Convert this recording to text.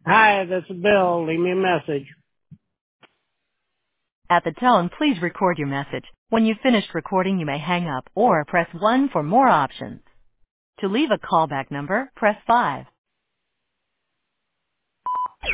Hi, this is Bill. Leave me a message. At the tone, please record your message. When you've finished recording, you may hang up or press 1 for more options. To leave a callback number, press 5.